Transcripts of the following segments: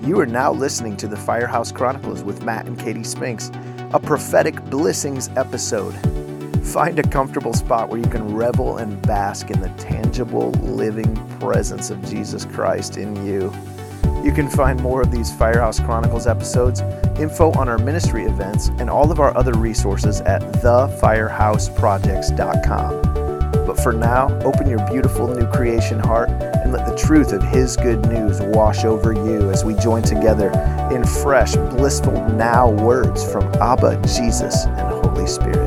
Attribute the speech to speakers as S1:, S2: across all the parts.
S1: You are now listening to the Firehouse Chronicles with Matt and Katie Spinks, a prophetic blessings episode. Find a comfortable spot where you can revel and bask in the tangible, living presence of Jesus Christ in you. You can find more of these Firehouse Chronicles episodes, info on our ministry events, and all of our other resources at thefirehouseprojects.com. But for now, open your beautiful new creation heart and let the truth of His good news wash over you as we join together in fresh, blissful now words from Abba, Jesus, and Holy Spirit.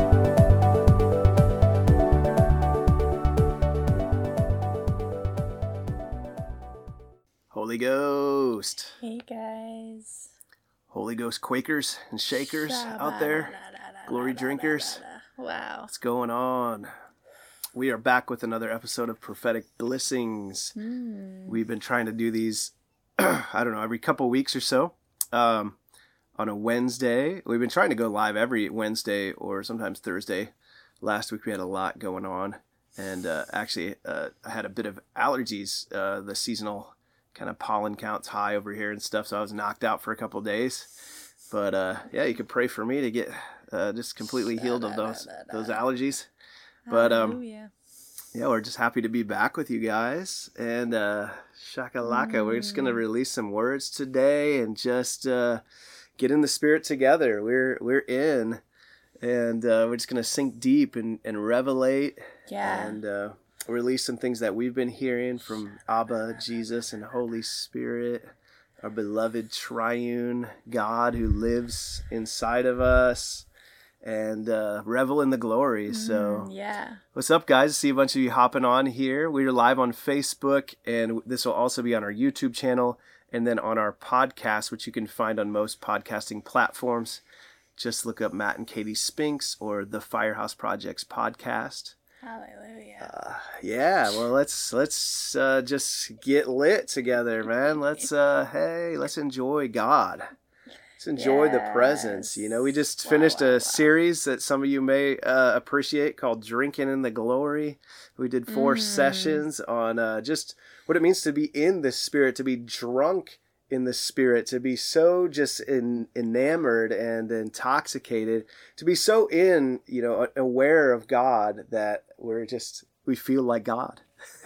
S1: Holy Ghost.
S2: Hey guys.
S1: Holy Ghost Quakers and Shakers out there. Glory drinkers.
S2: Wow.
S1: What's going on? We are back with another episode of Prophetic Blessings. We've been trying to do these, every couple weeks or so on a Wednesday. We've been trying to go live every Wednesday or sometimes Thursday. Last week we had a lot going on. And I had a bit of allergies. The seasonal kind of pollen counts high over here and stuff. So I was knocked out for a couple days. But you could pray for me to get just completely healed of those allergies. But we're just happy to be back with you guys. And shakalaka, we're just gonna release some words today and just get in the spirit together. We're in, and we're just gonna sink deep and revelate. And release some things that we've been hearing from Abba, Jesus, and Holy Spirit, our beloved triune God who lives inside of us. And revel in the glory. So what's up, guys? I see a bunch of you hopping on here. We're live on Facebook, and this will also be on our YouTube channel and then on our podcast, which you can find on most podcasting platforms. Just look up Matt and Katie Spinks or the Firehouse Projects podcast.
S2: Hallelujah.
S1: Well, let's just get lit together, man. Let's enjoy God. Let's enjoy the presence. You know, we just finished a series that some of you may appreciate called Drinking in the Glory. We did 4 sessions on just what it means to be in the Spirit, to be drunk in the Spirit, to be so just enamored and intoxicated, to be so aware of God that we feel like God.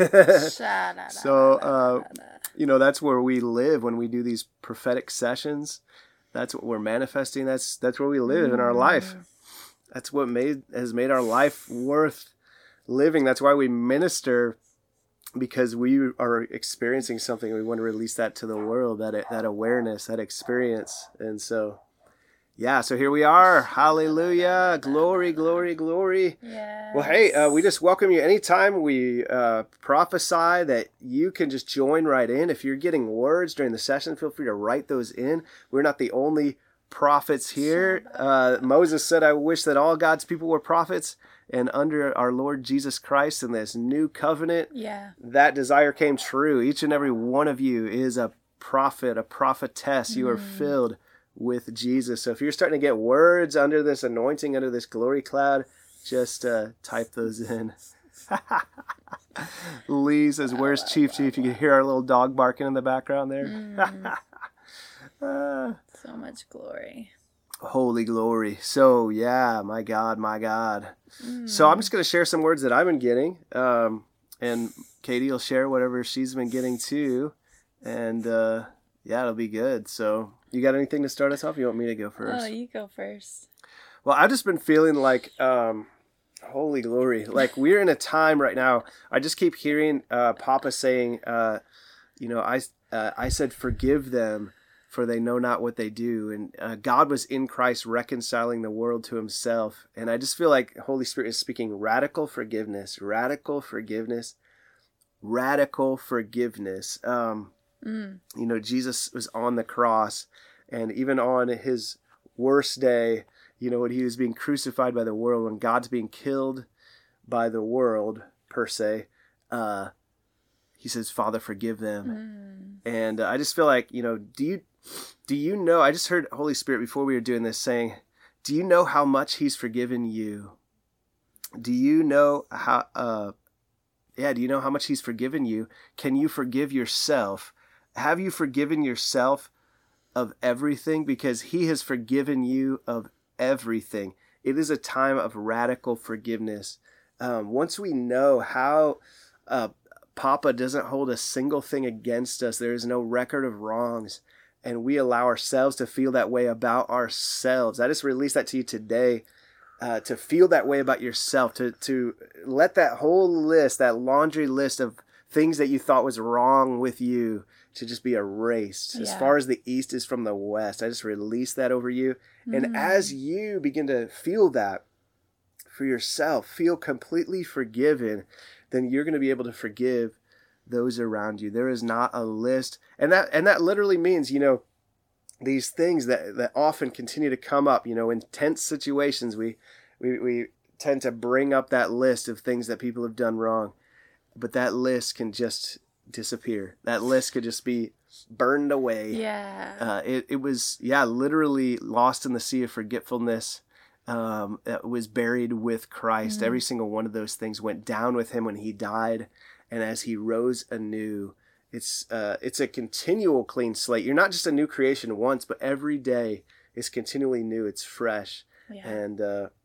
S1: So, that's where we live when we do these prophetic sessions. That's what we're manifesting. That's where we live in our life. That's what has made our life worth living. That's why we minister, because we are experiencing something. We want to release that to the world, that awareness, that experience. And so, so here we are. Hallelujah. Glory, glory, glory.
S2: Yes.
S1: Well, hey, we just welcome you. Anytime we prophesy, that you can just join right in. If you're getting words during the session, feel free to write those in. We're not the only prophets here. Moses said, I wish that all God's people were prophets. And under our Lord Jesus Christ in this new covenant, that desire came true. Each and every one of you is a prophet, a prophetess. You are filled with Jesus. So if you're starting to get words under this anointing, under this glory cloud, just type those in. Lee says, where's Chief? You can hear our little dog barking in the background there.
S2: So much glory.
S1: Holy glory. So my God. So I'm just going to share some words that I've been getting. And Katie will share whatever she's been getting too. And it'll be good. So you got anything to start us off? You want me to go first?
S2: Oh, you go first.
S1: Well, I've just been feeling like, holy glory. Like we're in a time right now. I just keep hearing Papa saying, I said, forgive them, for they know not what they do. And God was in Christ reconciling the world to Himself. And I just feel like Holy Spirit is speaking radical forgiveness. Jesus was on the cross, and even on His worst day, when He was being crucified by the world, when God's being killed by the world, per se, He says, Father, forgive them. And I just feel like, do you know, I just heard Holy Spirit before we were doing this saying, do you know how much He's forgiven you? Do you know how much He's forgiven you? Can you forgive yourself? Have you forgiven yourself of everything? Because he has forgiven you of everything. It is a time of radical forgiveness. Once we know how Papa doesn't hold a single thing against us, there is no record of wrongs, and we allow ourselves to feel that way about ourselves. I just release that to you today, to feel that way about yourself, to let that whole list, that laundry list of things that you thought was wrong with you, to just be erased. As far as the east is from the west, I just release that over you. And as you begin to feel that for yourself, feel completely forgiven, then you're going to be able to forgive those around you. There is not a list. And that literally means, these things that often continue to come up, in tense situations, we tend to bring up that list of things that people have done wrong. But that list can just disappear. That list could just be burned away.
S2: Yeah.
S1: It was literally lost in the sea of forgetfulness. It was buried with Christ. Every single one of those things went down with him when he died, and as he rose anew. It's a continual clean slate. You're not just a new creation once, but every day is continually new. It's fresh. And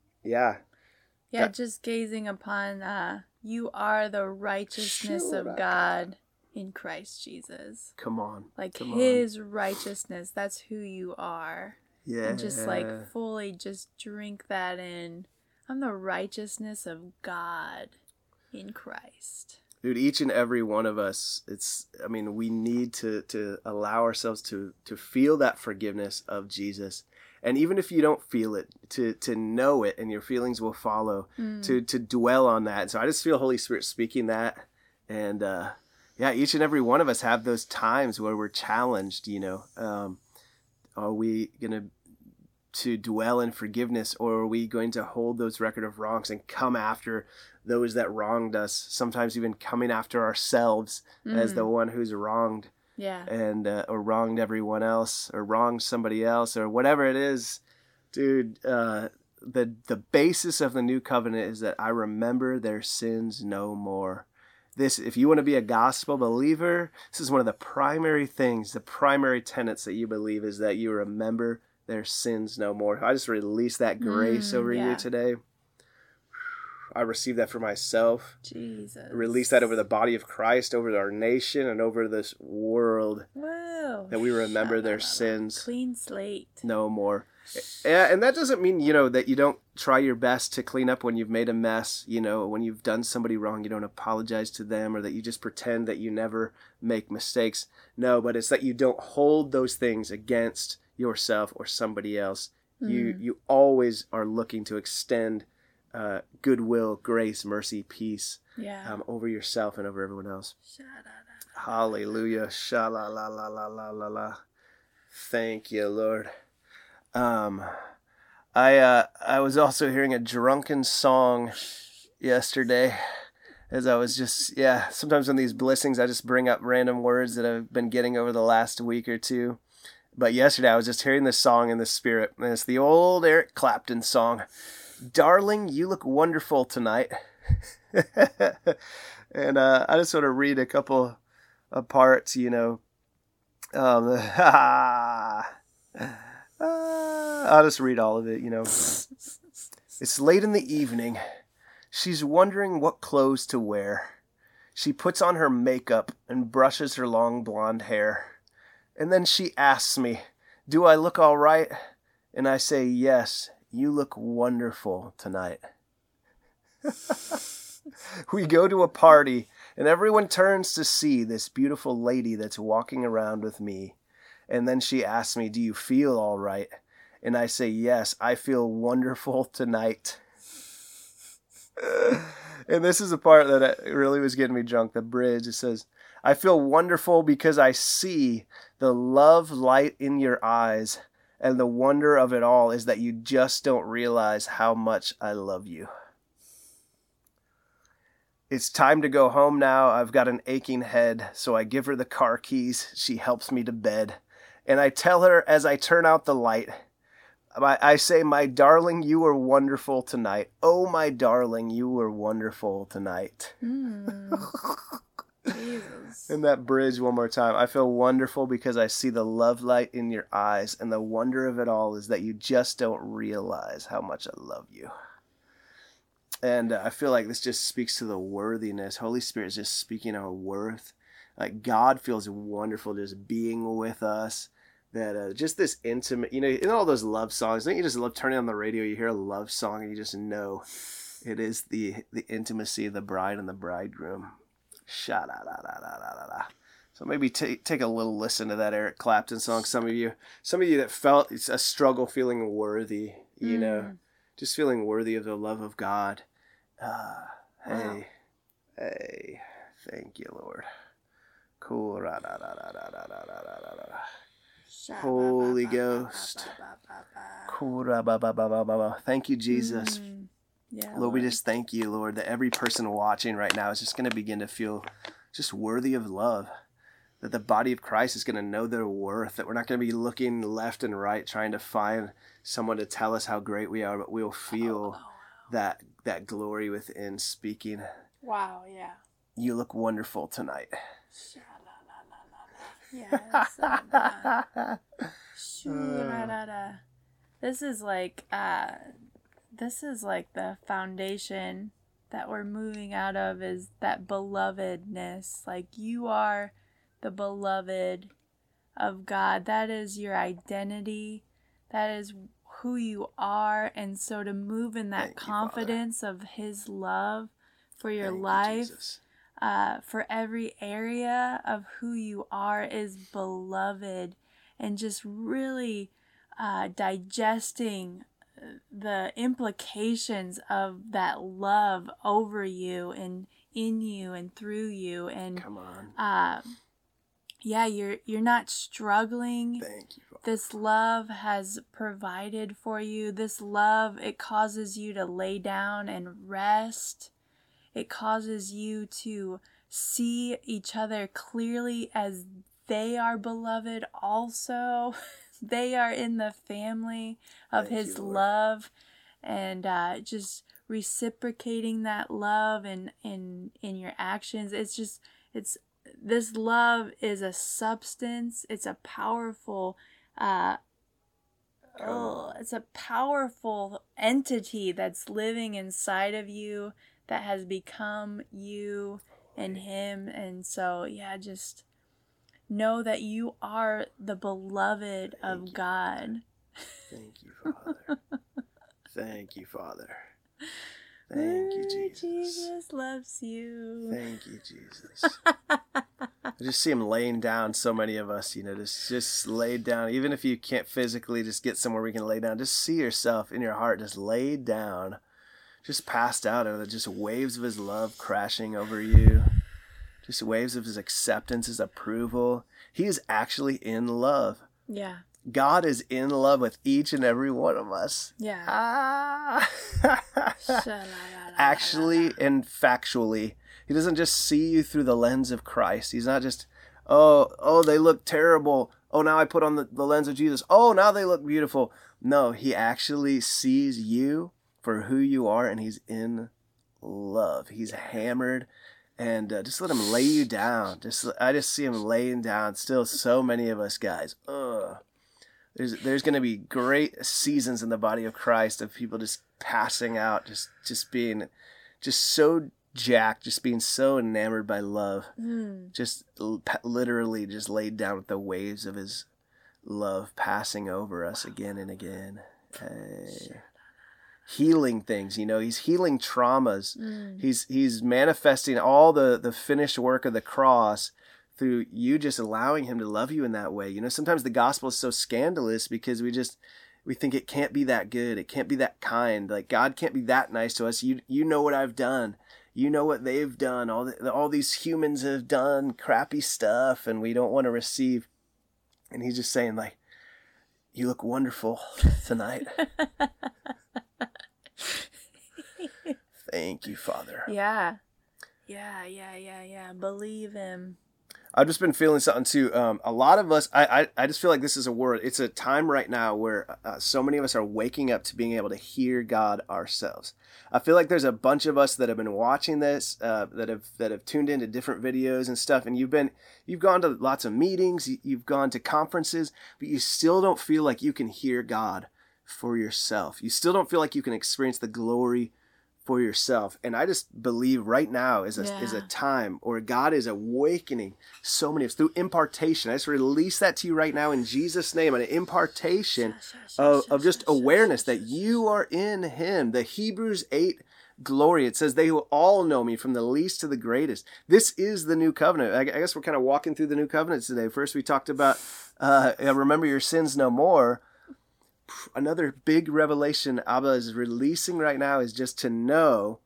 S2: just gazing upon you are the righteousness of God in Christ Jesus.
S1: Come on.
S2: His righteousness, that's who you are.
S1: Yeah.
S2: And just fully just drink that in. I'm the righteousness of God in Christ.
S1: Dude, each and every one of us, we need to allow ourselves to feel that forgiveness of Jesus. And even if you don't feel it, to know it, and your feelings will follow, to dwell on that. And so I just feel Holy Spirit speaking that. And each and every one of us have those times where we're challenged, are we going to dwell in forgiveness, or are we going to hold those record of wrongs and come after those that wronged us, sometimes even coming after ourselves as the one who's wronged and or wronged everyone else or wronged somebody else or whatever it is. Dude, the basis of the new covenant is that I remember their sins no more. This, if you want to be a gospel believer, this is one of the primary things, the primary tenets that you believe, is that you remember their sins no more. I just release that grace over you today. I receive that for myself.
S2: Jesus.
S1: Release that over the body of Christ, over our nation, and over this world.
S2: Wow.
S1: That we remember their sins.
S2: Clean slate. No
S1: more. Yeah, and that doesn't mean, that you don't try your best to clean up when you've made a mess. When you've done somebody wrong, you don't apologize to them, or that you just pretend that you never make mistakes. No, but it's that you don't hold those things against yourself or somebody else. You always are looking to extend goodwill, grace, mercy, peace over yourself and over everyone else. Hallelujah. Sha-la-la-la-la-la-la. Thank you, Lord. I was also hearing a drunken song yesterday as I was just, sometimes on these blessings, I just bring up random words that I've been getting over the last week or two. But yesterday I was just hearing this song in the spirit, and it's the old Eric Clapton song, "Darling, You Look Wonderful Tonight." And I just want to read a couple of parts, I'll just read all of it, It's late in the evening. She's wondering what clothes to wear. She puts on her makeup and brushes her long blonde hair. And then she asks me, "Do I look all right?" And I say, "Yes, you look wonderful tonight." We go to a party, and everyone turns to see this beautiful lady that's walking around with me. And then she asks me, "Do you feel all right?" And I say, "Yes, I feel wonderful tonight." And this is the part that really was getting me drunk, the bridge. It says, "I feel wonderful because I see the love light in your eyes, and the wonder of it all is that you just don't realize how much I love you." It's time to go home now. I've got an aching head, so I give her the car keys. She helps me to bed. And I tell her as I turn out the light, I say, "My darling, you were wonderful tonight. Oh, my darling, you were wonderful tonight."
S2: Jesus.
S1: In that bridge one more time. I feel wonderful because I see the love light in your eyes, and the wonder of it all is that you just don't realize how much I love you. And I feel like this just speaks to the worthiness. Holy Spirit is just speaking our worth. Like God feels wonderful just being with us. That just this intimate, in all those love songs, don't you just love turning on the radio, you hear a love song and you just know it is the intimacy of the bride and the bridegroom. Sha-da-da-da-da-da-da. So maybe take a little listen to that Eric Clapton song. Some of you that felt it's a struggle feeling worthy, just feeling worthy of the love of God. Hey, thank you, Lord. Cool. Holy Ghost. Thank you, Jesus.
S2: Yeah,
S1: Lord, we just thank you, Lord, that every person watching right now is just going to begin to feel just worthy of love. That the body of Christ is going to know their worth. That we're not going to be looking left and right trying to find someone to tell us how great we are, but we'll feel that glory within speaking. Wow, yeah. You look wonderful tonight.
S2: Yes. This is like the foundation that we're moving out of, is that belovedness. Like you are the beloved of God. That is your identity. That is who you are. And so to move in that confidence of His love for your life, for every area of who you are is beloved, and just really digesting the implications of that love over you and in you and through you. And
S1: come on.
S2: You're not struggling.
S1: Thank you, Father.
S2: This love has provided for you. This love, it causes you to lay down and rest. It causes you to see each other clearly as they are beloved also. They are in the family of His love, and just reciprocating that love in your actions. This love is a substance. It's a powerful it's a powerful entity that's living inside of you, that has become you and Him. And so just know that you are the beloved of God.
S1: Thank you, Father. Thank you, Father. Thank you, Jesus.
S2: Jesus loves you.
S1: Thank you, Jesus. I just see Him laying down so many of us, just laid down. Even if you can't physically just get somewhere where you can lay down, just see yourself in your heart just laid down, just passed out, and just waves of His love crashing over you. Just waves of His acceptance, His approval. He is actually in love.
S2: Yeah.
S1: God is in love with each and every one of us.
S2: Yeah.
S1: Actually and factually. He doesn't just see you through the lens of Christ. He's not just, oh, they look terrible. Oh, now I put on the lens of Jesus. Oh, now they look beautiful. No, He actually sees you for who you are, and He's in love. He's hammered. And just let Him lay you down. I just see Him laying down. Still, so many of us guys. There's going to be great seasons in the body of Christ of people just passing out, just being, just so jacked, just being so enamored by love, just literally just laid down with the waves of His love passing over us again and again. Hey. Healing things, He's healing traumas. He's manifesting all the finished work of the cross through you just allowing Him to love you in that way. Sometimes the gospel is so scandalous because we think it can't be that good. It can't be that kind. Like God can't be that nice to us. You know what I've done. You know what they've done. All these humans have done crappy stuff, and we don't want to receive. And He's just saying, like, you look wonderful tonight. Thank you, Father.
S2: Yeah. Believe Him.
S1: I've just been feeling something too. A lot of us, I just feel like this is a word. It's a time right now where so many of us are waking up to being able to hear God ourselves. I feel like there's a bunch of us that have been watching this, that have tuned into different videos and stuff, and you've gone to lots of meetings, you've gone to conferences, but you still don't feel like you can hear God for yourself. You still don't feel like you can experience the glory for yourself. And I just believe right now is a time where God is awakening so many of us through impartation. I just release that to you right now in Jesus' name, an impartation of just awareness that you are in him. The Hebrews 8 glory, it says they will all know me from the least to the greatest. This is the new covenant. I guess we're kind of walking through the new covenant today. First we talked about remember your sins no more. Another big revelation Abba is releasing right now is just to know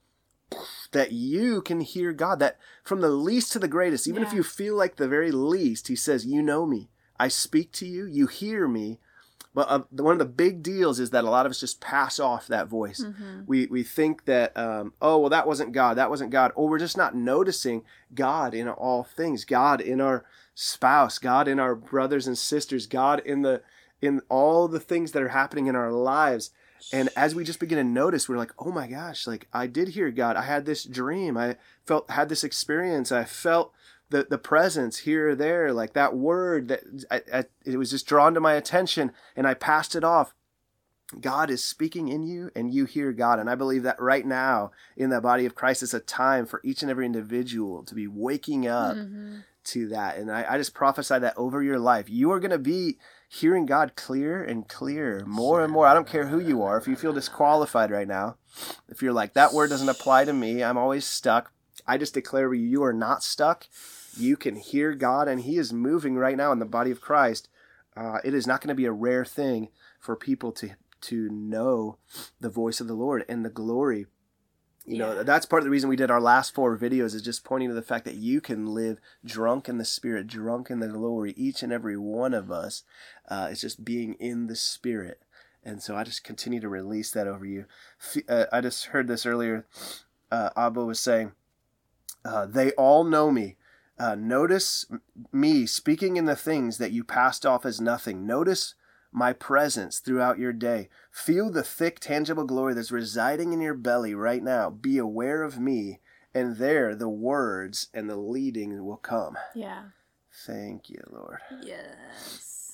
S1: that you can hear God, that from the least to the greatest, even if you feel like the very least, he says, you know me, I speak to you, you hear me. But one of the big deals is that a lot of us just pass off that voice. Mm-hmm. We think that, well, that wasn't God, or we're just not noticing God in all things, God in our spouse, God in our brothers and sisters, God in all the things that are happening in our lives. And as we just begin to notice, we're like, oh my gosh, like I did hear God. I had this dream. I had this experience. I felt the presence here or there, like that word that it was just drawn to my attention and I passed it off. God is speaking in you and you hear God. And I believe that right now in the body of Christ, it's a time for each and every individual to be waking up to that. And I just prophesy that over your life. You are going to be hearing God clear and clear, more and more. I don't care who you are. If you feel disqualified right now, if you're like, that word doesn't apply to me, I'm always stuck, I just declare over you, you are not stuck. You can hear God, and he is moving right now in the body of Christ. It is not going to be a rare thing for people to know the voice of the Lord and the glory. You know, that's part of the reason we did our last 4 videos, is just pointing to the fact that you can live drunk in the Spirit, drunk in the glory. Each and every one of us is just being in the Spirit. And so I just continue to release that over you. I just heard this earlier. Abba was saying, they all know me. Notice me speaking in the things that you passed off as nothing. Notice my presence throughout your day. Feel the thick, tangible glory that's residing in your belly right now. Be aware of me, and there the words and the leading will come.
S2: Yeah.
S1: Thank you, Lord.
S2: Yes.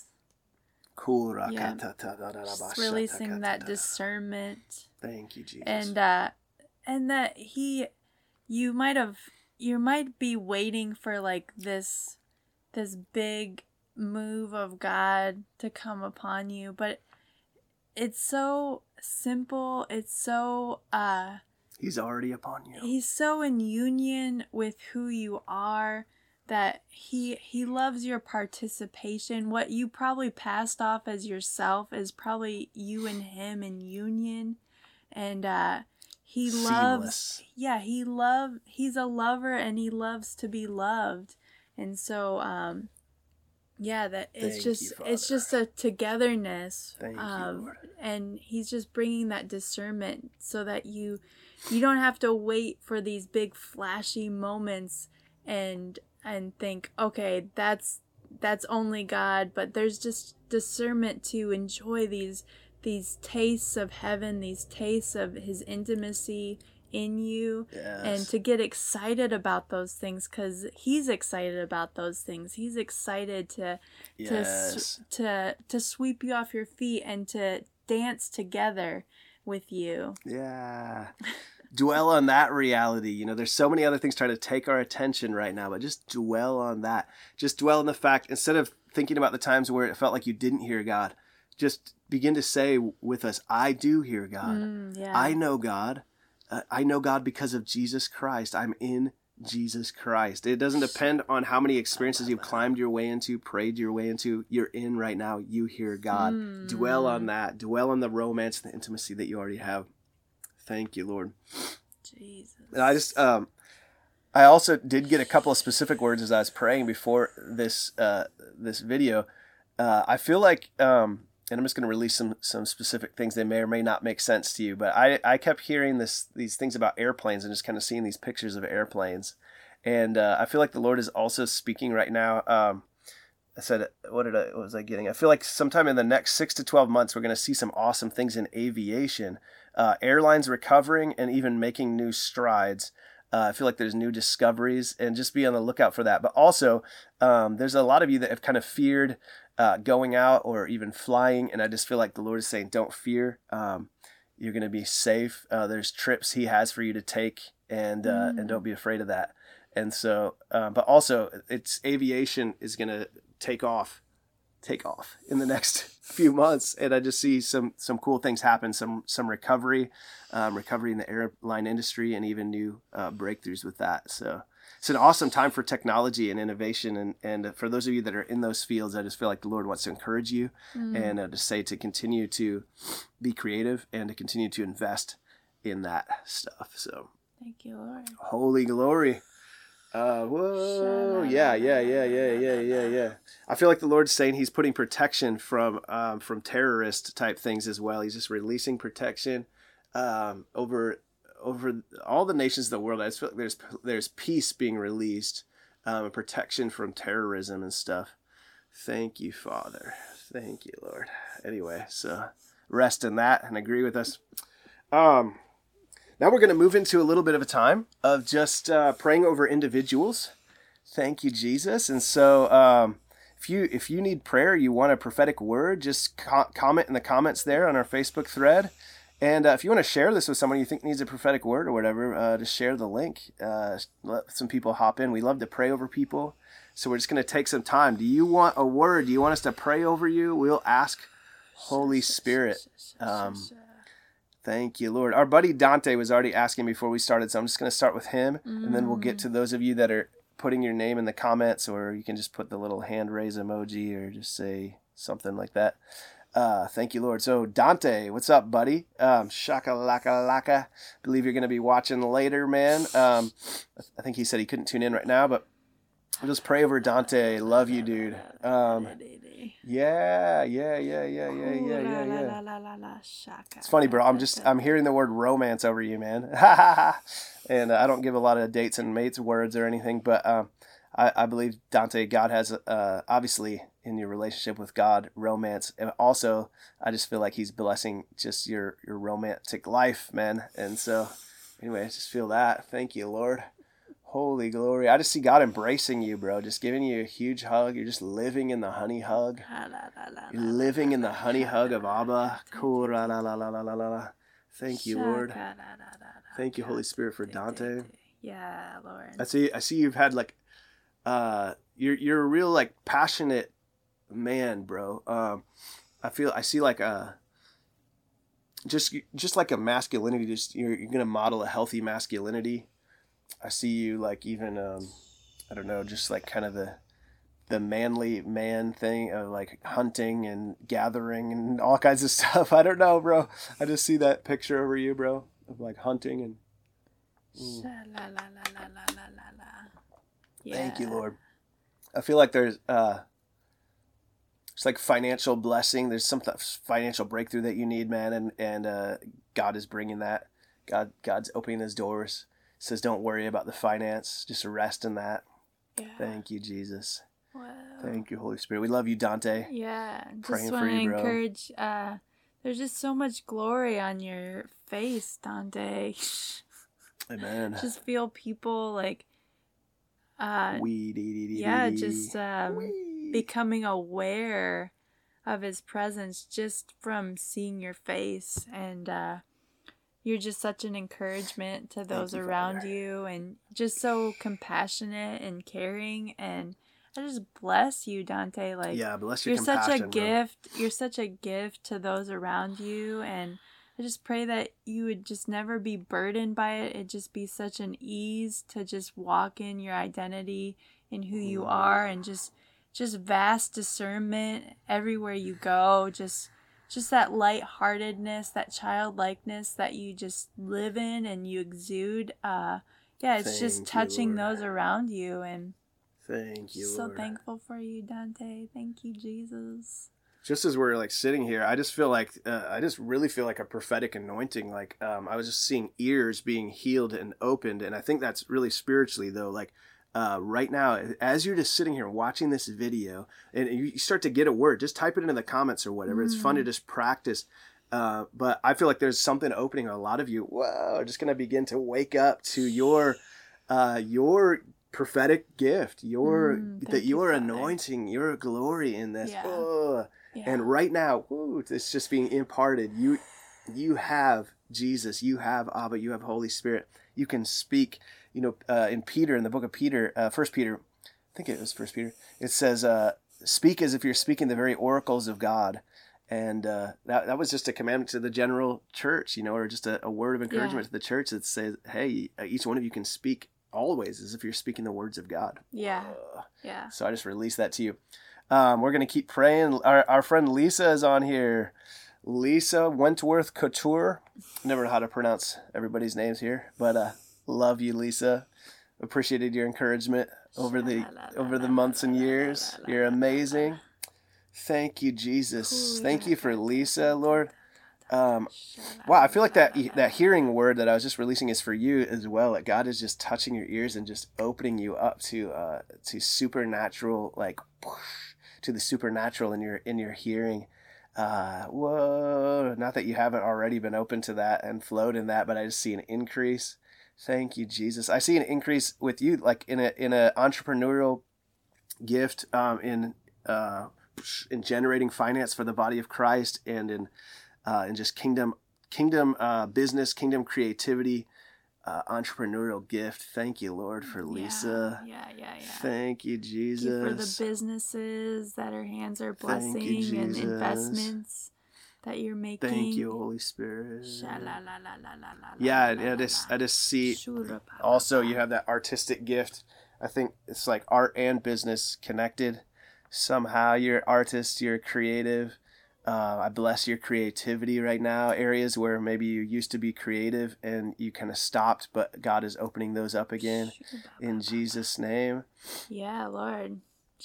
S2: Just releasing that discernment.
S1: Thank you, Jesus.
S2: And that you might be waiting for like this big move of God to come upon you, but it's so simple. It's so
S1: he's already upon you.
S2: He's so in union with who you are that he loves your participation. What you probably passed off as yourself is probably you and him in union. And he loves, he's a lover and he loves to be loved. And so that it's just a togetherness.
S1: Thank you, Lord.
S2: And he's just bringing that discernment so that you don't have to wait for these big flashy moments and think, okay, that's only God, but there's just discernment to enjoy these tastes of heaven, these tastes of his intimacy in you, and to get excited about those things because he's excited about those things. He's excited to sweep you off your feet and to dance together with you.
S1: Yeah. Dwell on that reality. You know, there's so many other things trying to take our attention right now, but just dwell on that. Just dwell on the fact, instead of thinking about the times where it felt like you didn't hear God, just begin to say with us, I do hear God. I know God. I know God because of Jesus Christ. I'm in Jesus Christ. It doesn't depend on how many experiences you've climbed your way into, prayed your way into. You're in right now. You hear God. Dwell on that. Dwell on the romance, the intimacy that you already have. Thank you, Lord.
S2: Jesus.
S1: And I also did get a couple of specific words as I was praying before this video. I feel like, and I'm just going to release some specific things. They may or may not make sense to you, but I kept hearing these things about airplanes and just kind of seeing these pictures of airplanes. And I feel like the Lord is also speaking right now. I said, what was I getting? I feel like sometime in the next 6 to 12 months, we're going to see some awesome things in aviation, airlines recovering and even making new strides. I feel like there's new discoveries, and just be on the lookout for that. But also, there's a lot of you that have kind of feared going out or even flying. And I just feel like the Lord is saying, don't fear. You're going to be safe. There's trips he has for you to take, and don't be afraid of that. And so, but also it's aviation is going to take off in the next few months. And I just see some cool things happen, some recovery in the airline industry, and even new breakthroughs with that. So it's an awesome time for technology and innovation. And for those of you that are in those fields, I just feel like the Lord wants to encourage you and to say to continue to be creative and to continue to invest in that stuff. So
S2: thank you, Lord.
S1: Holy glory. Whoa. Yeah. I feel like the Lord's saying he's putting protection from terrorist type things as well. He's just releasing protection over all the nations of the world. I just feel like there's peace being released, and protection from terrorism and stuff. Thank you, Father. Thank you, Lord. Anyway, so rest in that and agree with us. Now we're going to move into a little bit of a time of just praying over individuals. Thank you, Jesus. And so if you need prayer, you want a prophetic word, just comment in the comments there on our Facebook thread. And if you want to share this with someone you think needs a prophetic word or whatever, just share the link. Let some people hop in. We love to pray over people. So we're just going to take some time. Do you want a word? Do you want us to pray over you? We'll ask Holy Spirit. Thank you, Lord. Our buddy Dante was already asking before we started, so I'm just going to start with him, and then we'll get to those of you that are putting your name in the comments, or you can just put the little hand raise emoji or just say something like that. Thank you, Lord. So, Dante, what's up, buddy? Shaka laka laka. Believe you're going to be watching later, man. I think he said he couldn't tune in right now, but I'll just pray over Dante. Love you, dude. Yeah. It's funny, bro. I'm hearing the word romance over you, man. And I don't give a lot of dates and mates words or anything, but I believe, Dante, God has obviously in your relationship with God romance, and also I just feel like he's blessing just your romantic life, man. And so anyway, I just feel that. Thank you, Lord. Holy glory. I just see God embracing you, bro. Just giving you a huge hug. You're just living in the honey hug. You're living in the honey hug of Abba. Thank you, Lord. Thank you, Holy Spirit, for Dante.
S2: Yeah, Lord.
S1: I see you've had like you're a real like passionate man, bro. I see like just like a masculinity, just you're gonna model a healthy masculinity. I see you like even I don't know, just like kind of the manly man thing of like hunting and gathering and all kinds of stuff. I don't know, bro. I just see that picture over you, bro, of like hunting and
S2: Yeah.
S1: Thank you, Lord. I feel like there's it's like financial blessing. There's some financial breakthrough that you need, man, and God is bringing that. God's opening his doors. Says, don't worry about the finance. Just rest in that. Yeah. Thank you, Jesus.
S2: Wow.
S1: Thank you, Holy Spirit. We love you, Dante.
S2: Yeah.
S1: Praying
S2: just want
S1: for
S2: to
S1: you, bro.
S2: encourage. There's just so much glory on your face, Dante.
S1: Amen.
S2: Just feel people like. Becoming aware of his presence just from seeing your face, and you're just such an encouragement to those around you, and just so compassionate and caring, and I just bless you, Dante. Like,
S1: yeah, bless your
S2: you're such a
S1: bro.
S2: gift. You're such a gift to those around you, and I just pray that you would just never be burdened by it. It'd just be such an ease to just walk in your identity in who you are, and just vast discernment everywhere you go. Just that lightheartedness, that childlikeness that you just live in and you exude. It's just touching those around you, and
S1: thank you,
S2: so
S1: Lord.
S2: thankful for you, Dante. Thank you, Jesus.
S1: Just as we're like sitting here, I just feel like I just really feel like a prophetic anointing. Like I was just seeing ears being healed and opened, and I think that's really spiritually though. Like right now, as you're just sitting here watching this video and you start to get a word, just type it into the comments or whatever. It's fun to just practice. But I feel like there's something opening on a lot of you. Whoa, just going to begin to wake up to your prophetic gift, your anointing, your glory in this.
S2: Yeah.
S1: Oh.
S2: Yeah.
S1: And right now, it's just being imparted. You have Jesus, you have Abba, you have Holy Spirit. You can speak. In the book of Peter, 1 Peter, I think it was 1 Peter, it says, speak as if you're speaking the very oracles of God. And that was just a commandment to the general church, or just a word of encouragement to the church that says, hey, each one of you can speak always as if you're speaking the words of God.
S2: Yeah. Yeah.
S1: So I just released that to you. We're going to keep praying. Our friend Lisa is on here. Lisa Wentworth Couture. Never know how to pronounce everybody's names here, but love you, Lisa. Appreciated your encouragement over the months and years. You're amazing. Thank you, Jesus. Thank you for Lisa, Lord. Wow, I feel like that hearing word that I was just releasing is for you as well. That God is just touching your ears and just opening you up to supernatural, to the supernatural in your hearing. Whoa! Not that you haven't already been open to that and flowed in that, but I just see an increase. Thank you, Jesus. I see an increase with you, like in a entrepreneurial gift, in generating finance for the body of Christ, and in just kingdom business, kingdom creativity, entrepreneurial gift. Thank you, Lord, for Lisa.
S2: Yeah.
S1: Thank you, Jesus.
S2: Thank you for the businesses that her hands are blessing and investments that you're making.
S1: Thank you, Holy Spirit. I just see also you have that artistic gift. I think it's like art and business connected. Somehow you're artist, you're creative. I bless your creativity right now. Areas where maybe you used to be creative and you kind of stopped, but God is opening those up again in Jesus' name.
S2: Yeah, Lord.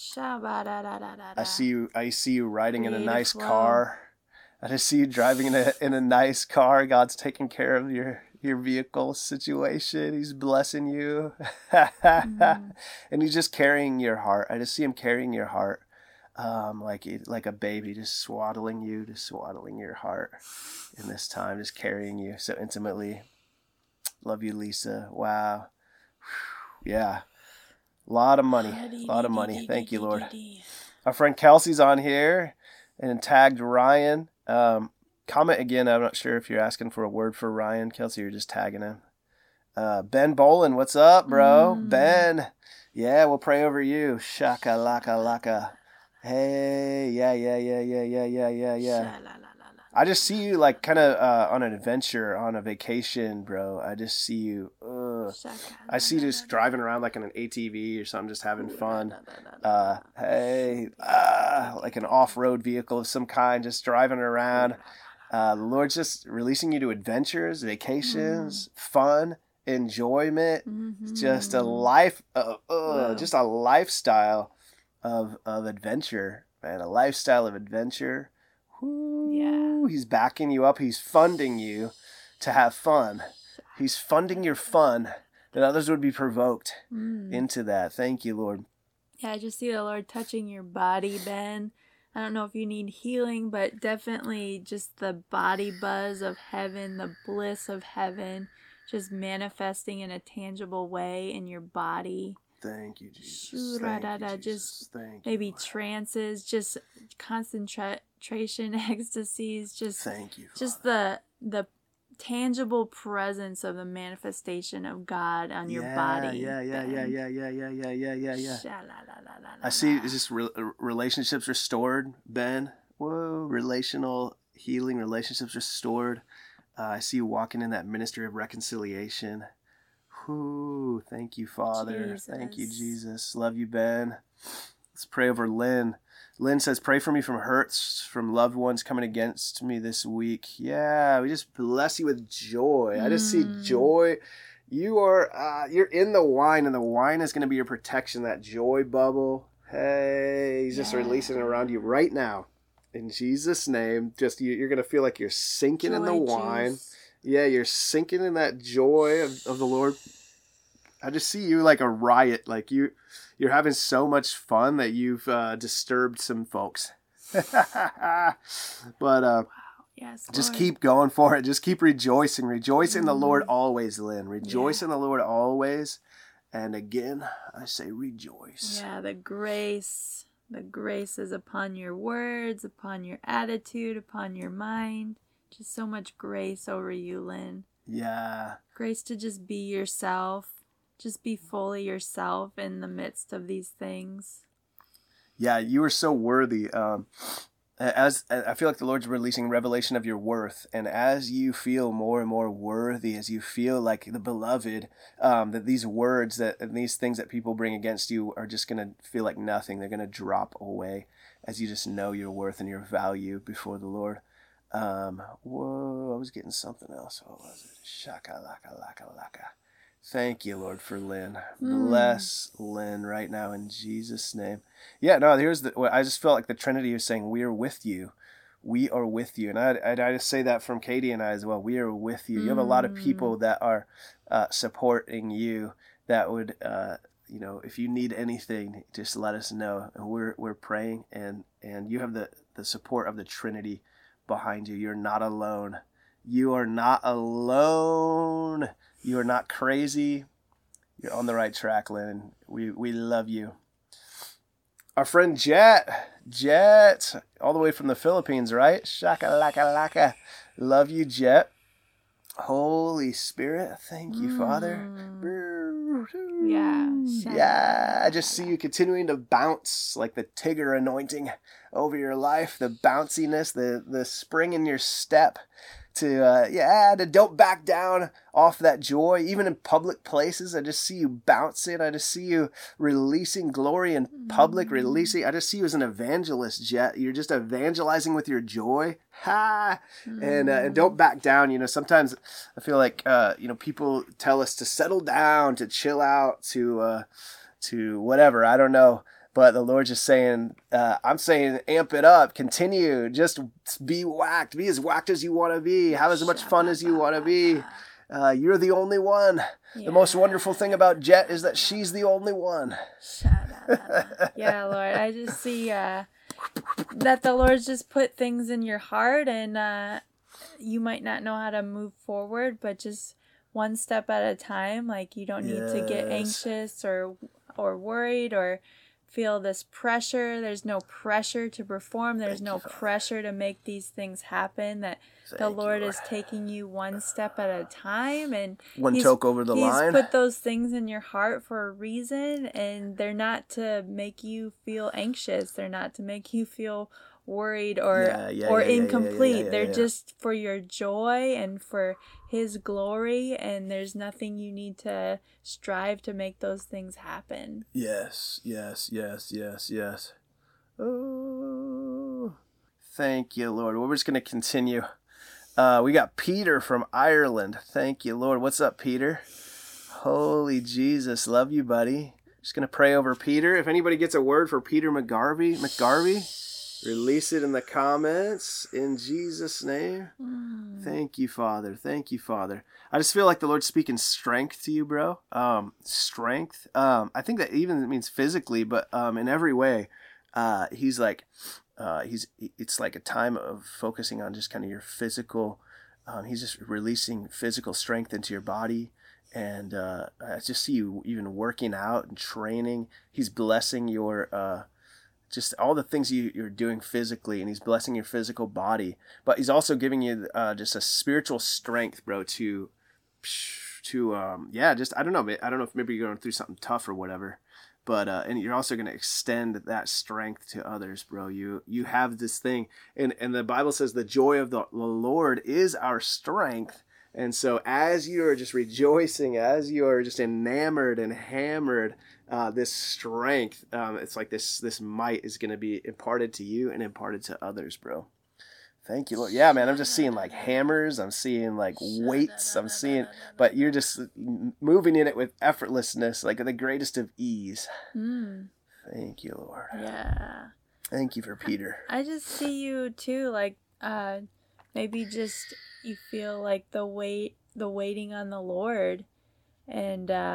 S1: I see you riding in a nice car. I just see you driving in a nice car. God's taking care of your vehicle situation. He's blessing you. And he's just carrying your heart. I just see him carrying your heart. Like a baby, just swaddling your heart in this time, just carrying you so intimately. Love you, Lisa. Wow. Yeah. A lot of money. Thank you, Lord. Our friend Kelsey's on here and tagged Ryan. Comment again. I'm not sure if you're asking for a word for Ryan, Kelsey, or just tagging him. Ben Bolin, what's up, bro? Ben. Yeah, we'll pray over you. Shaka laka laka. Hey, yeah. I just see you like kind of on an adventure, on a vacation, bro. I just see you. I see you just driving around like in an ATV or something, just having fun. Like an off-road vehicle of some kind, just driving around. The Lord's just releasing you to adventures, vacations, fun, enjoyment, just a life, just a lifestyle of adventure, man. A lifestyle of adventure. Woo, he's backing you up. He's funding you to have fun. He's funding your fun that others would be provoked into that. Thank you, Lord.
S2: Yeah, I just see the Lord touching your body, Ben. I don't know if you need healing, but definitely just the body buzz of heaven, the bliss of heaven, just manifesting in a tangible way in your body.
S1: Thank you, Jesus. Thank you, Jesus.
S2: Just maybe trances, just concentration, ecstasies, just
S1: thank you,
S2: just the tangible presence of the manifestation of God on your body.
S1: Yeah. I see just relationships restored, Ben. Whoa, relational healing, relationships restored. I see you walking in that ministry of reconciliation. Whew, thank you, Father.
S2: Jesus.
S1: Thank you, Jesus. Love you, Ben. Let's pray over Lynn. Lynn says, pray for me from hurts from loved ones coming against me this week. Yeah, we just bless you with joy. I just see joy. You're in the wine, and the wine is going to be your protection, that joy bubble. Hey, he's just releasing it around you right now. In Jesus' name, just you're going to feel like you're sinking in the wine. Yeah, you're sinking in that joy of the Lord. I just see you like a riot. Like you're having so much fun that you've disturbed some folks. But
S2: Yes,
S1: just
S2: Lord.
S1: keep going for it. Just keep rejoicing. Rejoice in the Lord always, Lynn. Rejoice in the Lord always. And again, I say rejoice.
S2: Yeah, the grace is upon your words, upon your attitude, upon your mind. Just so much grace over you, Lynn.
S1: Yeah.
S2: Grace to just be yourself. Just be fully yourself in the midst of these things.
S1: Yeah, you are so worthy. As I feel like the Lord's releasing revelation of your worth, and as you feel more and more worthy, as you feel like the beloved, that these words and these things that people bring against you are just gonna feel like nothing. They're gonna drop away as you just know your worth and your value before the Lord. Whoa, I was getting something else. What was it? Shaka laka laka laka. Thank you, Lord, for Lynn. Bless Lynn right now in Jesus' name. Yeah, no, I just felt like the Trinity was saying, we are with you. We are with you. And I just say that from Katie and I as well. We are with you. You have a lot of people that are supporting you that would, if you need anything, just let us know. And we're praying, and you have the support of the Trinity behind you. You're not alone. You are not alone. You are not crazy. You're on the right track, Lynn. We love you. Our friend Jet, all the way from the Philippines, right? Shaka laka laka. Love you, Jet. Holy Spirit, thank you, Father. Yeah, I just see you continuing to bounce like the Tigger anointing over your life, the bounciness, the spring in your step. To don't back down off that joy, even in public places. I just see you bouncing. I just see you releasing glory in public, I just see you as an evangelist, Jet. You're just evangelizing with your joy. And don't back down. Sometimes I feel like, people tell us to settle down, to chill out, to whatever. I don't know. But the Lord's just saying, I'm saying amp it up, continue, just be whacked, be as whacked as you want to be, have as much fun as you want to be. You're the only one. Yeah. The most wonderful thing about Jet is that she's the only one.
S2: Yeah, Lord, I just see that the Lord's just put things in your heart, and you might not know how to move forward, but just one step at a time. Like, you don't need to get anxious or worried or feel this pressure. There's no pressure to perform. There's no pressure to make these things happen. That the Lord is taking you one step at a time, and
S1: one toke over the line.
S2: He's put those things in your heart for a reason, and they're not to make you feel anxious. They're not to make you feel worried or incomplete. They're just for your joy and for His glory, and there's nothing you need to strive to make those things happen.
S1: Yes. Oh, thank you, Lord. We're just going to continue. We got Peter from Ireland. Thank you, Lord. What's up, Peter? Holy Jesus. Love you, buddy. Just going to pray over Peter. If anybody gets a word for Peter McGarvey, release it in the comments in Jesus' name. Thank you, Father. Thank you, Father. I just feel like the Lord's speaking strength to you, bro. Strength. I think that even means physically, but in every way. He's like, it's like a time of focusing on just kind of your physical. He's just releasing physical strength into your body. And I just see you even working out and training. He's blessing your just all the things you're doing physically, and He's blessing your physical body. But He's also giving you just a spiritual strength, bro, to just I don't know if maybe you're going through something tough or whatever. But and you're also going to extend that strength to others, bro. You have this thing, and the Bible says the joy of the Lord is our strength. And so as you're just rejoicing, as you're just enamored and hammered, this strength, it's like this might is going to be imparted to you and imparted to others, bro. Thank you, Lord. Yeah, man, I'm just seeing like hammers. I'm seeing like weights. But you're just moving in it with effortlessness, like the greatest of ease. Thank you, Lord.
S2: Yeah.
S1: Thank you for Peter.
S2: I just see you too, like maybe just you feel like the waiting on the Lord, and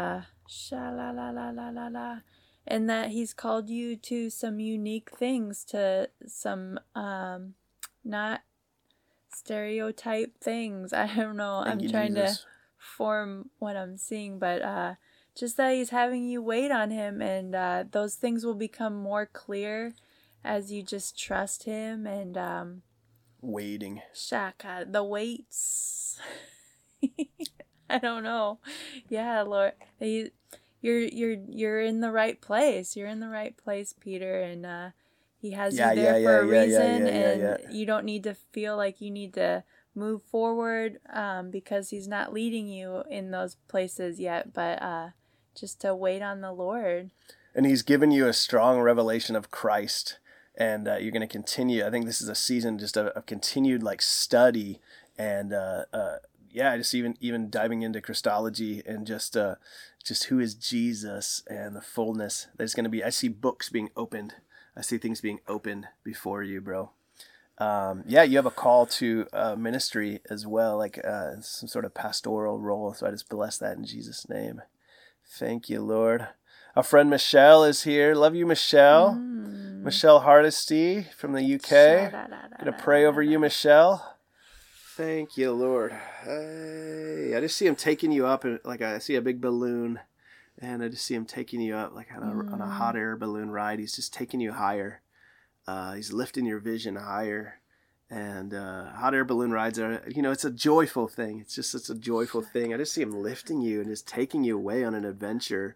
S2: Sha la la la la la la. And that he's called you to some unique things, to some not stereotype things. I don't know.
S1: Thank
S2: I'm
S1: you,
S2: trying
S1: Jesus.
S2: to form what I'm seeing, but just that he's having you wait on him, and those things will become more clear as you just trust him and
S1: Waiting.
S2: Shaka, the weights. I don't know. Yeah, Lord, you're in the right place. You're in the right place, Peter, and he has you there for a reason, and you don't need to feel like you need to move forward because he's not leading you in those places yet, but just to wait on the Lord.
S1: And he's given you a strong revelation of Christ, and you're going to continue. I think this is a season just of continued like study and just even diving into Christology and just who is Jesus and the fullness. There's going to be, I see books being opened. I see things being opened before you, bro. You have a call to ministry as well, like some sort of pastoral role. So I just bless that in Jesus' name. Thank you, Lord. Our friend Michelle is here. Love you, Michelle. Michelle Hardesty from the UK. Gonna pray over you, Michelle. Thank you, Lord. Hey, I just see him taking you up, and like I see a big balloon, and I just see him taking you up like on a hot air balloon ride. He's just taking you higher. He's lifting your vision higher. And hot air balloon rides are, it's a joyful thing. It's a joyful thing. I just see him lifting you and just taking you away on an adventure.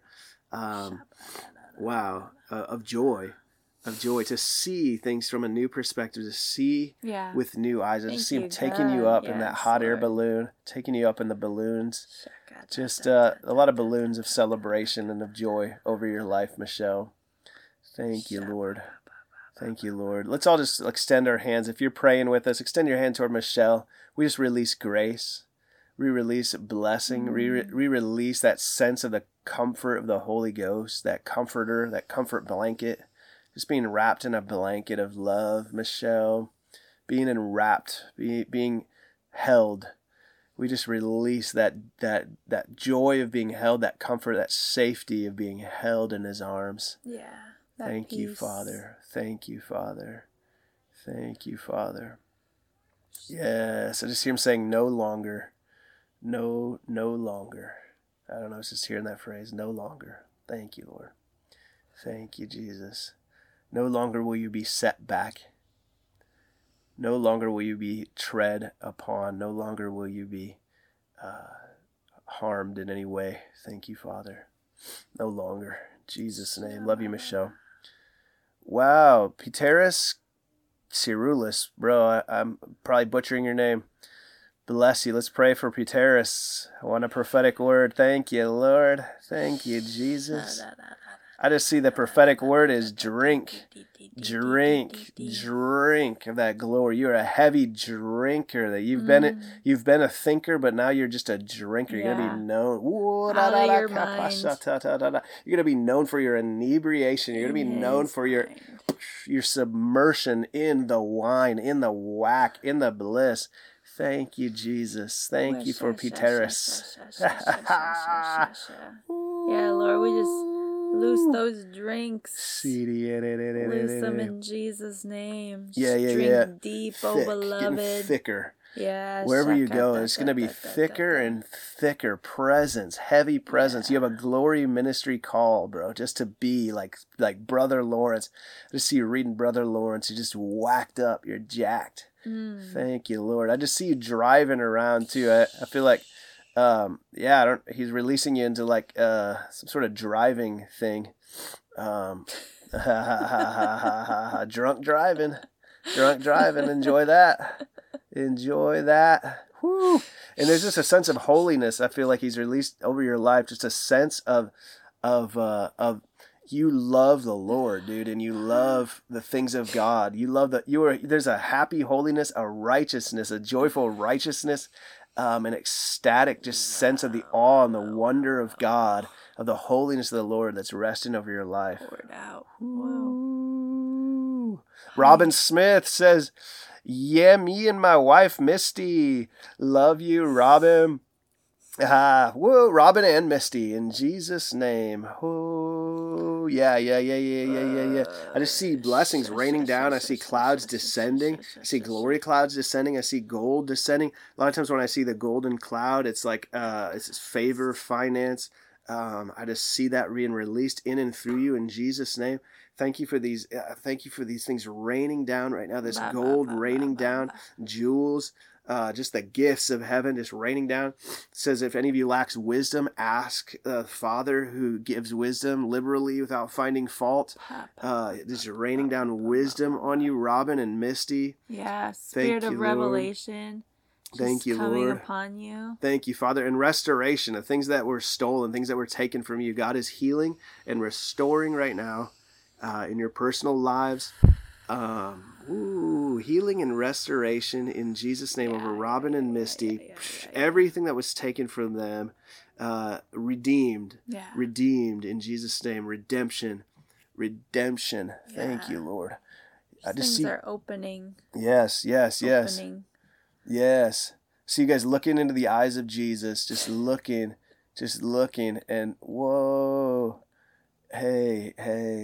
S1: Of joy to see things from a new perspective, to see with new eyes. I just see him taking you up in that hot air balloon, taking you up in the balloons. Just a lot of balloons of celebration and of joy over your life, Michelle. Thank you, Lord. Thank you, Lord. Let's all just extend our hands. If you're praying with us, extend your hand toward Michelle. We just release grace. We release blessing. We release that sense of the comfort of the Holy Ghost, that comforter, that comfort blanket. Just being wrapped in a blanket of love, Michelle. Being enwrapped, being held. We just release that joy of being held, that comfort, that safety of being held in his arms.
S2: Yeah.
S1: Thank you, Father. Thank you, Father. Thank you, Father. Yes, I just hear him saying no longer. No longer. I don't know, I was just hearing that phrase, no longer. Thank you, Lord. Thank you, Jesus. No longer will you be set back. No longer will you be tread upon. No longer will you be harmed in any way. Thank you, Father. No longer. In Jesus' name. Love you, Michelle. Wow. Pteris Cirulis. Bro, I'm probably butchering your name. Bless you. Let's pray for Pteris. I want a prophetic word. Thank you, Lord. Thank you, Jesus. I just see the prophetic word is drink. Drink of that glory. You're a heavy drinker. That you've been a thinker, but now you're just a drinker. You're gonna be known. You're gonna be known for your inebriation. You're gonna be known for your submersion in the wine, in the whack, in the bliss. Thank you, Jesus. Thank you for Pteris.
S2: Yeah, Lord, we just loose those drinks. Loose them in Jesus' name. Drink deep, oh beloved.
S1: Getting thicker.
S2: Yeah.
S1: Wherever you go, it's going to be thicker and thicker presence, heavy presence. You have a glory ministry call, bro, just to be like Brother Lawrence. I just see you reading Brother Lawrence. You're just whacked up. You're jacked. Thank you, Lord. I just see you driving around too. I feel like, he's releasing you into like some sort of driving thing. Drunk driving. Enjoy that. Woo. And there's just a sense of holiness. I feel like he's released over your life. Just a sense of you love the Lord, dude, and you love the things of God. You love there's a happy holiness, a righteousness, a joyful righteousness, an ecstatic just sense of the awe and the wonder of God, of the holiness of the Lord that's resting over your life.
S2: Poured out. Wow.
S1: Robin Smith says, yeah, me and my wife Misty love you, Robin. Whoa, Robin and Misty, in Jesus' name. Oh, yeah. I just see blessings raining down. I see clouds descending. I see glory clouds descending. I see gold descending. A lot of times when I see the golden cloud, it's like it's favor, finance. I just see that being released in and through you in Jesus' name. Thank you for these. Thank you for these things raining down right now. This gold raining down, jewels. Just the gifts of heaven just raining down. It says, if any of you lacks wisdom, ask the Father who gives wisdom liberally without finding fault. Just raining down wisdom on you, Robin and Misty.
S2: Yeah, spirit of revelation.
S1: Thank you,
S2: coming
S1: Lord.
S2: Upon you.
S1: Thank you, Father. And restoration of things that were stolen, things that were taken from you. God is healing and restoring right now in your personal lives. Healing and restoration in Jesus' name over Robin and Misty. Everything that was taken from them, redeemed in Jesus' name. Redemption. Thank you, Lord.
S2: Things are opening.
S1: Yes. Opening. Yes. See you guys looking into the eyes of Jesus, just looking, and whoa, hey.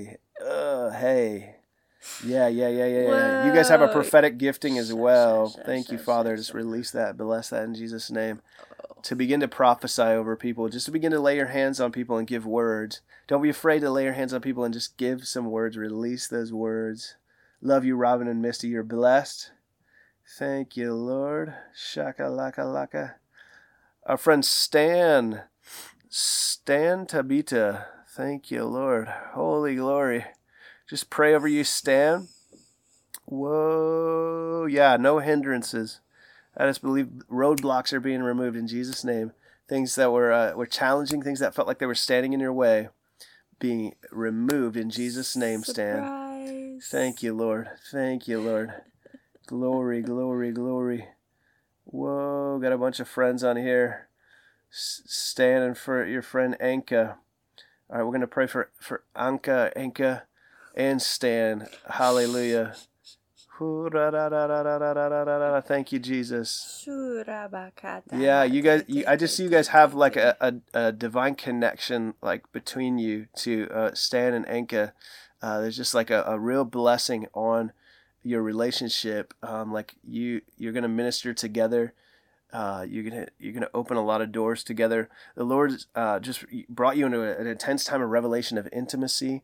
S1: Yeah.
S2: Whoa.
S1: You guys have a prophetic gifting as well. Thank you, Father. Just release that, bless that in Jesus' name. To begin to prophesy over people, just to begin to lay your hands on people and give words. Don't be afraid to lay your hands on people and just give some words. Release those words. Love you, Robin and Misty. You're blessed. Thank you, Lord. Shaka laka laka. Our friend Stan Tabita. Thank you, Lord. Holy glory. Just pray over you, Stan. Whoa. Yeah, no hindrances. I just believe roadblocks are being removed in Jesus' name. Things that were challenging, things that felt like they were standing in your way, being removed in Jesus' name, Stan.
S2: Surprise.
S1: Thank you, Lord. Glory. Whoa, got a bunch of friends on here. Stan and for your friend Anka. All right, we're going to pray for Anka, and Stan. Hallelujah. Thank you, Jesus. Yeah, you guys. I just see you guys have like a divine connection like between you to Stan and Anka. There's just like a real blessing on your relationship. Like you're gonna minister together. You're gonna open a lot of doors together. The Lord just brought you into an intense time of revelation of intimacy.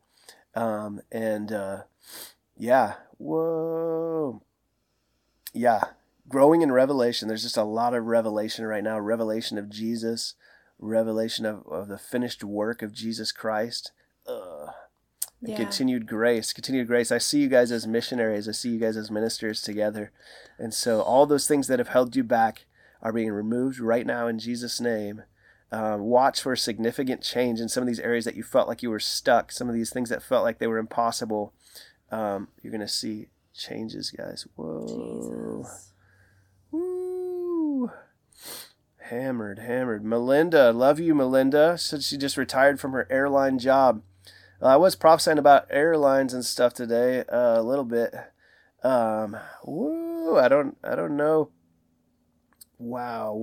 S1: Whoa. Yeah. Growing in revelation. There's just a lot of revelation right now. Revelation of Jesus. Revelation of the finished work of Jesus Christ. And continued grace. I see you guys as missionaries. I see you guys as ministers together. And so all those things that have held you back are being removed right now in Jesus' name. Watch for significant change in some of these areas that you felt like you were stuck. Some of these things that felt like they were impossible. You're going to see changes, guys. Whoa.
S2: Jesus.
S1: Woo. Hammered. Melinda, love you, Melinda. Said she just retired from her airline job. I was prophesying about airlines and stuff today, a little bit. Woo. I don't know. Wow.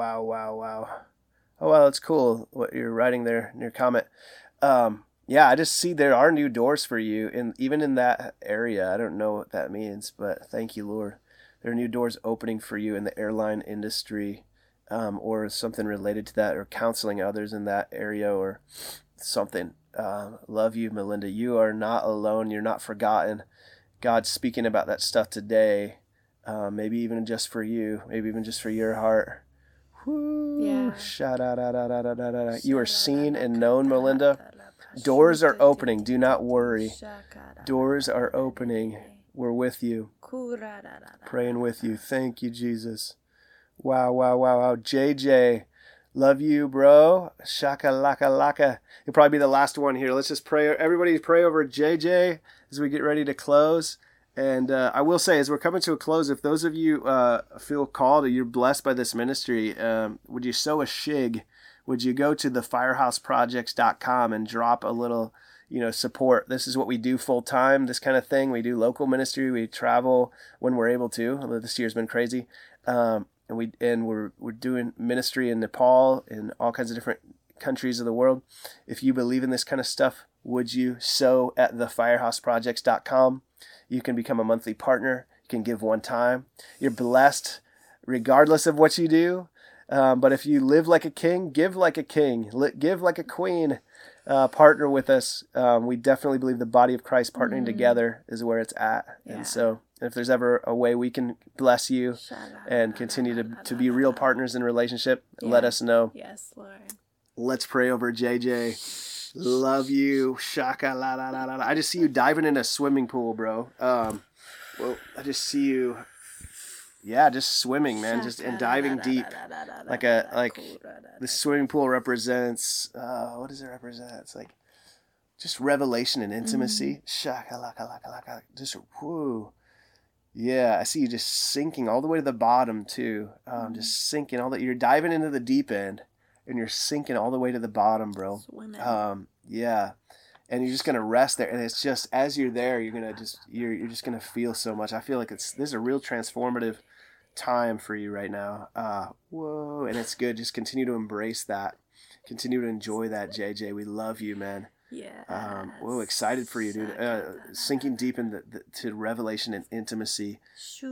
S1: Oh, wow, that's cool what you're writing there in your comment. Yeah, I just see there are new doors for you, and even in that area. I don't know what that means, but thank you, Lord. There are new doors opening for you in the airline industry, or something related to that, or counseling others in that area, or something. Love you, Melinda. You are not alone. You're not forgotten. God's speaking about that stuff today, maybe even just for you, maybe even just for your heart. Woo. Yeah. You are seen and known, Melinda. Doors are opening. Do not worry. Doors are opening. We're with you. Praying with you. Thank you, Jesus. Wow. JJ, love you, bro. Shaka laka laka. You'll probably be the last one here. Let's just pray. Everybody pray over JJ as we get ready to close. And I will say, as we're coming to a close, if those of you feel called or you're blessed by this ministry, would you sow a shig? Would you go to thefirehouseprojects.com and drop a little, support? This is what we do full time, this kind of thing. We do local ministry. We travel when we're able to, although this year's been crazy. And we're doing ministry in Nepal and all kinds of different countries of the world. If you believe in this kind of stuff, would you sow at thefirehouseprojects.com? You can become a monthly partner. You can give one time. You're blessed regardless of what you do. But if you live like a king, give like a king, give like a queen. Partner with us. We definitely believe the body of Christ partnering together is where it's at. Yeah. And so if there's ever a way we can bless you and continue to be real partners in relationship, let us know.
S2: Yes, Lord.
S1: Let's pray over JJ. Love you. Shaka la la la la. I just see you diving in a swimming pool, bro. Well, I just see you. Yeah, just swimming, man, just and diving deep, like the swimming pool represents. What does it represent? It's like just revelation and intimacy. Just whoo. Yeah, I see you just sinking all the way to the bottom too. Just sinking all that. You're diving into the deep end, and you're sinking all the way to the bottom, bro. Yeah. And you're just gonna rest there, and it's just as you're there, you're just gonna feel so much. I feel like this is a real transformative time for you right now. Whoa, and it's good. Just continue to embrace that. Continue to enjoy that, JJ. We love you, man.
S2: Yeah.
S1: Whoa, excited for you, dude. Sinking deep into to revelation and intimacy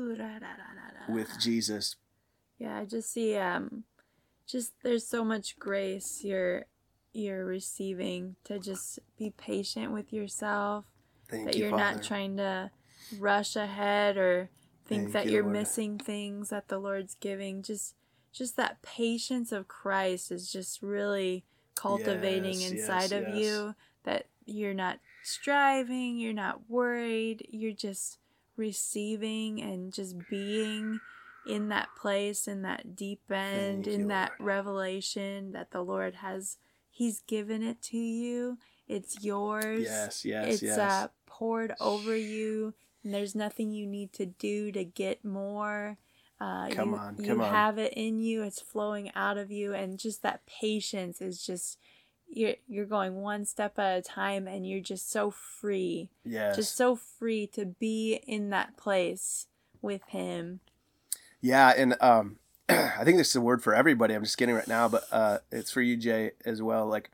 S1: with Jesus.
S2: Yeah, I just see just there's so much grace you're receiving to just be patient with yourself.
S1: Thank
S2: you're
S1: Father.
S2: Not trying to rush ahead or think that you're missing things that the Lord's giving. Just that patience of Christ is just really cultivating inside of you, that you're not striving, you're not worried, you're just receiving and just being in that place, in that deep end, that revelation that the Lord has. He's given it to you. It's yours. It's poured over you. And there's nothing you need to do to get more. You have it in you. It's flowing out of you. And just that patience is just, you're going one step at a time, and you're just so free.
S1: Yes.
S2: Just so free to be in that place with Him.
S1: Yeah, and I think this is a word for everybody. I'm just getting right now, but it's for you, Jay, as well. Like,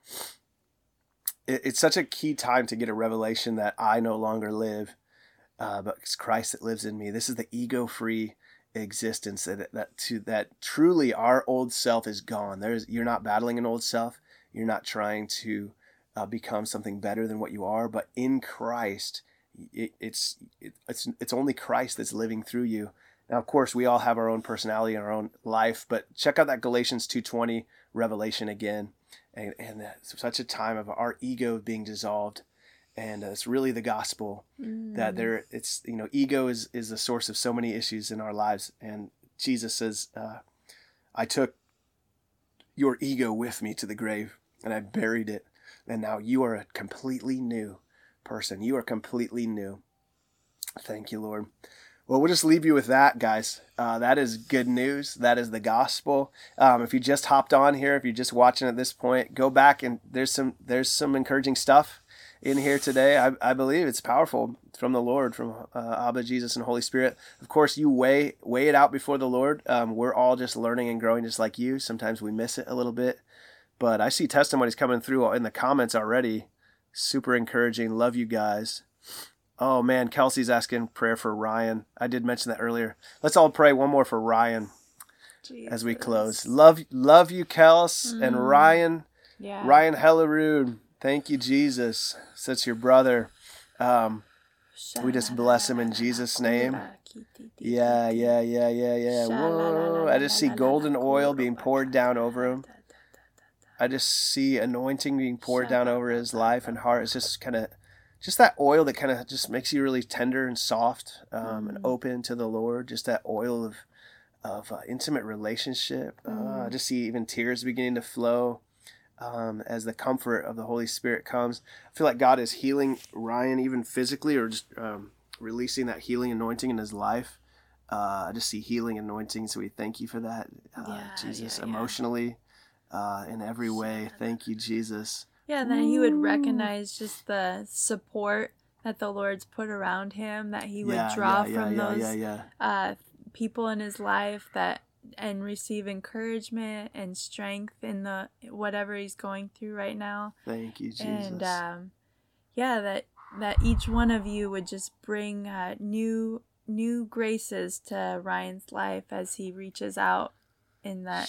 S1: it's such a key time to get a revelation that I no longer live, but it's Christ that lives in me. This is the ego-free existence that truly our old self is gone. You're not battling an old self. You're not trying to become something better than what you are, but in Christ, it's only Christ that's living through you. Now, of course, we all have our own personality and our own life, but check out that Galatians 2:20 revelation again. And it's such a time of our ego being dissolved. And it's really the gospel that ego is the source of so many issues in our lives. And Jesus says, I took your ego with me to the grave and I buried it. And now you are a completely new person. You are completely new. Thank you, Lord. Well, we'll just leave you with that, guys. That is good news. That is the gospel. If you just hopped on here, if you're just watching at this point, go back and there's some encouraging stuff in here today. I believe it's powerful from the Lord, from Abba, Jesus, and Holy Spirit. Of course, you weigh it out before the Lord. We're all just learning and growing just like you. Sometimes we miss it a little bit. But I see testimonies coming through in the comments already. Super encouraging. Love you guys. Oh, man, Kelsey's asking prayer for Ryan. I did mention that earlier. Let's all pray one more for Ryan as we close. Love you, Kels, and Ryan. Yeah. Ryan Hellerud. Thank you, Jesus. That's your brother. We just bless him in Jesus' name. Yeah. Whoa. I just see golden oil being poured down over him. I just see anointing being poured down over his life and heart. It's just kind of... just that oil that kind of just makes you really tender and soft and open to the Lord. Just that oil of intimate relationship. I just see even tears beginning to flow as the comfort of the Holy Spirit comes. I feel like God is healing Ryan even physically, or just releasing that healing anointing in his life. I just see healing anointing, so we thank you for that, Jesus. Emotionally, in every way. Thank you, Jesus.
S2: Yeah, that he would recognize just the support that the Lord's put around him, that he would draw from those people in his life that and receive encouragement and strength in the whatever he's going through right now.
S1: Thank you, Jesus.
S2: And that each one of you would just bring new graces to Ryan's life as he reaches out in that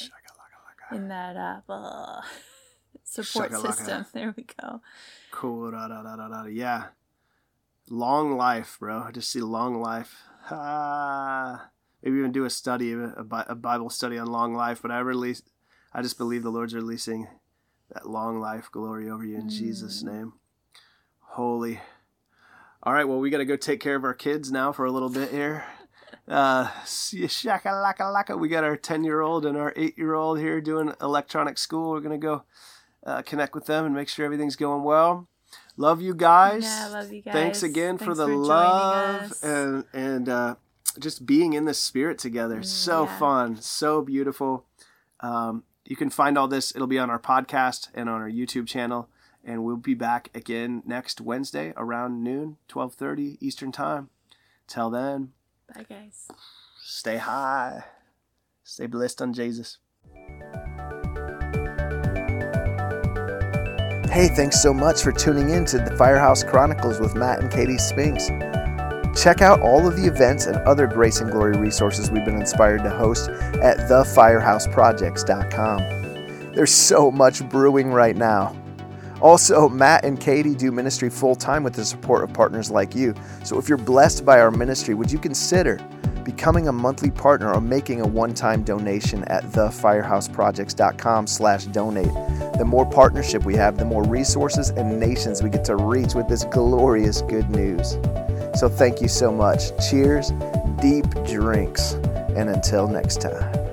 S2: support system. There we go.
S1: Cool. Yeah. Long life, bro. I just see long life. Maybe even do a study, a Bible study on long life. But I just believe the Lord's releasing that long life glory over you in Jesus' name. Holy. All right, well, we got to go take care of our kids now for a little bit here. Shaka-laka-laka. We got our 10-year-old and our 8-year-old here doing electronic school. We're going to go connect with them and make sure everything's going well. Love you guys.
S2: Yeah, love you guys.
S1: Thanks again for the love and just being in the Spirit together. So fun, so beautiful. You can find all this. It'll be on our podcast and on our YouTube channel. And we'll be back again next Wednesday around noon, 12:30 Eastern Time. Till then.
S2: Bye, guys.
S1: Stay high. Stay blessed on Jesus. Hey, thanks so much for tuning in to the Firehouse Chronicles with Matt and Katie Spinks. Check out all of the events and other Grace and Glory resources we've been inspired to host at thefirehouseprojects.com. There's so much brewing right now. Also, Matt and Katie do ministry full-time with the support of partners like you. So if you're blessed by our ministry, would you consider becoming a monthly partner or making a one-time donation at thefirehouseprojects.com/donate? The more partnership we have, the more resources and nations we get to reach with this glorious good news. So thank you so much. Cheers, deep drinks, and until next time.